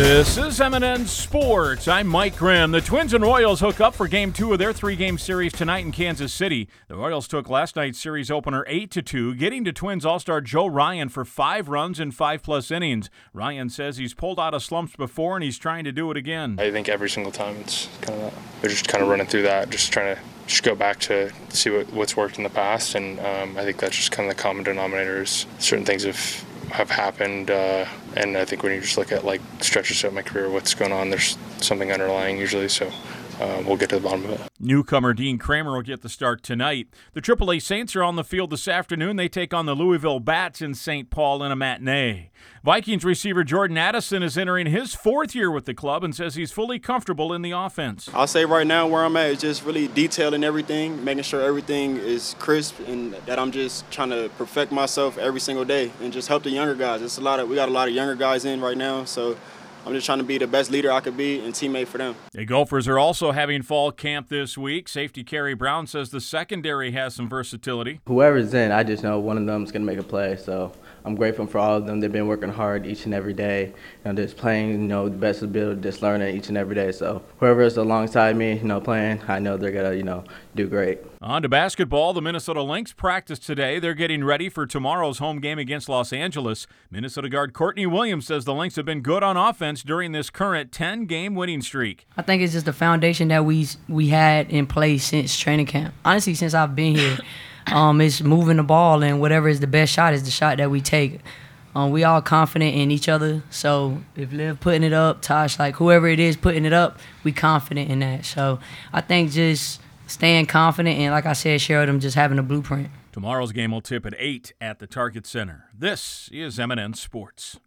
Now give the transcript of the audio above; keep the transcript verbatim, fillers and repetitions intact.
This is M and N Sports. I'm Mike Grimm. The Twins and Royals hook up for Game two of their three-game series tonight in Kansas City. The Royals took last night's series opener eight to two, getting to Twins All-Star Joe Ryan for five runs in five-plus innings. Ryan says he's pulled out of slumps before, and he's trying to do it again. I think every single time it's kind of that. They're just kind of running through that, just trying to just go back to see what, what's worked in the past, and um, I think that's just kind of the common denominator is certain things have have happened, uh, and I think when you just look at like stretches of my career, what's going on, there's something underlying usually, so uh, we'll get to the bottom of it. Newcomer Dean Kramer will get the start tonight. The triple A Saints are on the field this afternoon. They take on the Louisville Bats in Saint Paul in a matinee. Vikings receiver Jordan Addison is entering his fourth year with the club and says he's fully comfortable in the offense. I'll say right now where I'm at is just really detailing everything, making sure everything is crisp, and that I'm just trying to perfect myself every single day and just help the younger guys. It's a lot of we got a lot of younger guys in right now, so I'm just trying to be the best leader I could be and teammate for them. The Gophers are also having fall camp this week. Safety Kerry Brown says the secondary has some versatility. Whoever's in, I just know one of them is going to make a play. So I'm grateful for all of them. They've been working hard each and every day. You know, just playing, you know, the best ability, just learning each and every day. So whoever is alongside me, you know, playing, I know they're going to, you know, do great. On to basketball. The Minnesota Lynx practice today. They're getting ready for tomorrow's home game against Los Angeles. Minnesota guard Courtney Williams says the Lynx have been good on offense during this current ten-game winning streak. I think it's just the foundation that we we had in place since training camp. Honestly, since I've been here, um, it's moving the ball, and whatever is the best shot is the shot that we take. Um, we all confident in each other, so if Liv putting it up, Tosh, like whoever it is putting it up, we confident in that. So I think just staying confident and, like I said, Sheridan just having a blueprint. Tomorrow's game will tip at eight at the Target Center. This is M and N Sports.